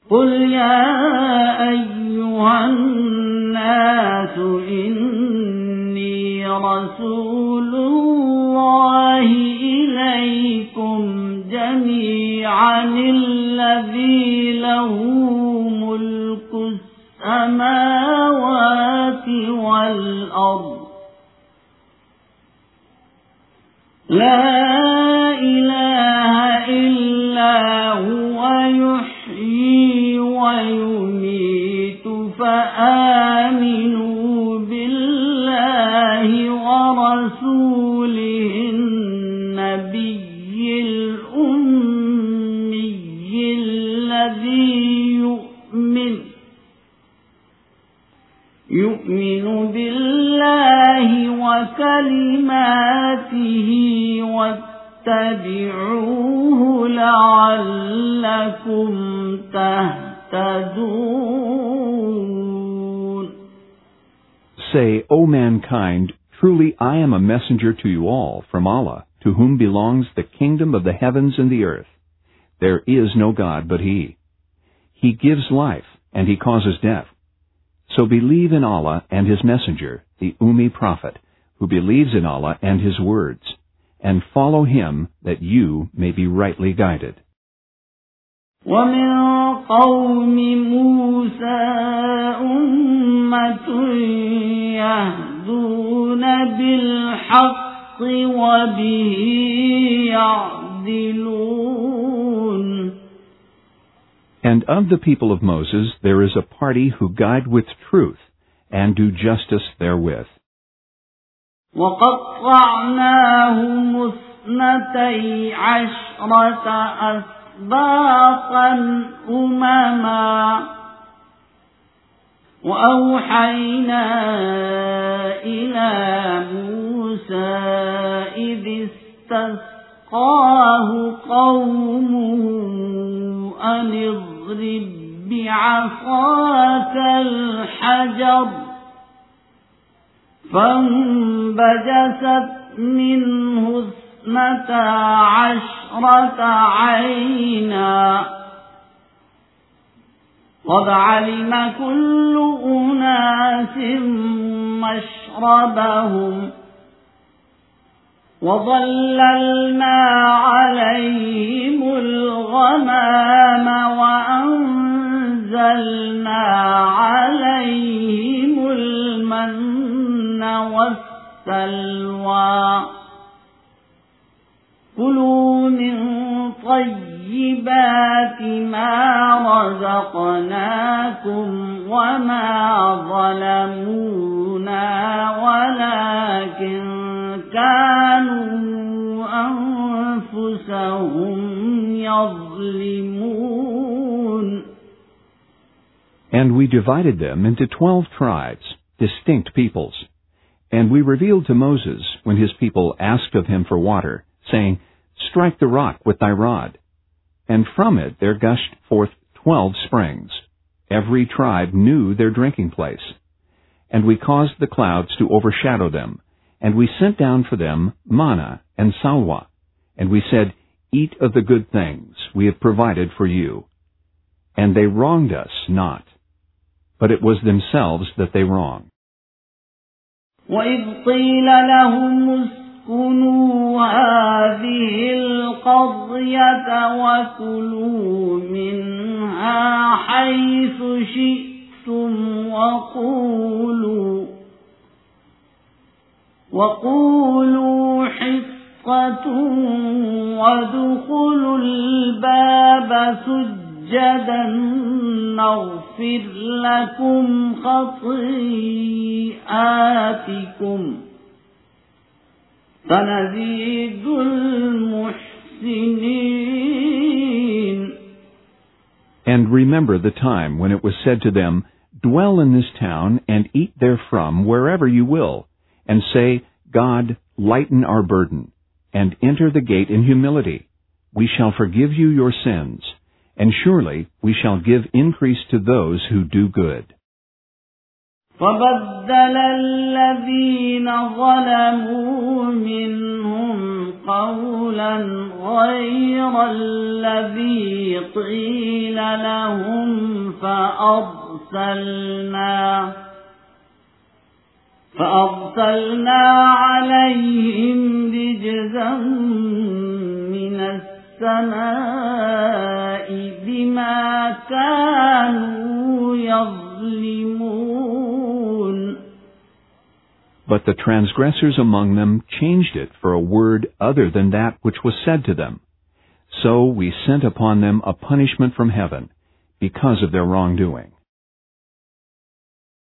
قل يا أيها الناس إني رسول الله إليكم جميعا الذي له ملك السماوات والأرض لا إله إلا هو يحيي ويميت فآمنوا بالله ورسوله النبي الأمي الذي يؤمن بالله وكلماته واتبعوه لعلكم تهتدون. Say, O mankind, truly I am a messenger to you all from Allah, to whom belongs the kingdom of the heavens and the earth. There is no God but He. He gives life, and He causes death. So believe in Allah and His messenger, the Ummi Prophet, who believes in Allah and His words, and follow him that you may be rightly guided. ومن قوم موسى أمة يهدون بالحق وبه يعدلون. And of the people of Moses there is a party who guide with truth and do justice therewith. وقطعناهم 12 أسباطا أمما وأوحينا إلى موسى إذ استسقاه قومه أن اضرب بعصاك الحجر فانبجست منه 12 عينا قد علم كل أناس مشربهم وظللنا عليهم الغمام وأنزلنا عليهم المن والسلوى كلوا من طيبات ما رزقناكم وما ظلمونا ولكن كانوا أنفسهم يظلمون. And we divided them into 12 tribes, distinct peoples. And we revealed to Moses, when his people asked of him for water, saying, Strike the rock with thy rod. And from it there gushed forth 12 springs. Every tribe knew their drinking place. And we caused the clouds to overshadow them, and we sent down for them manna and salwa. And we said, Eat of the good things we have provided for you. And they wronged us not, but it was themselves that they wronged. وَإِذْ قِيلَ لَهُمُ اسْكُنُوا هَٰذِهِ الْقَرْيَةَ وَكُلُوا مِنْهَا حَيْثُ شِئْتُمْ وَقُولُوا حِطَّةٌ وَادْخُلُوا الْبَابَ سُجَّدًا نَغْفِرْ لَكُمْ خَطِيئَاتِكُمْ سَنَزِيدُ الْمُحْسِنِينَ. And remember the time when it was said to them, Dwell in this town and eat therefrom wherever you will, and say, God, lighten our burden, and enter the gate in humility. We shall forgive you your sins, and surely we shall give increase to those who do good. فبدل الذين ظلموا منهم قولا غير الذي قيل لهم فأرسلنا عليهم رجزا من السماء بما كانوا يظلمون. But the transgressors among them changed it for a word other than that which was said to them. So we sent upon them a punishment from heaven because of their wrongdoing.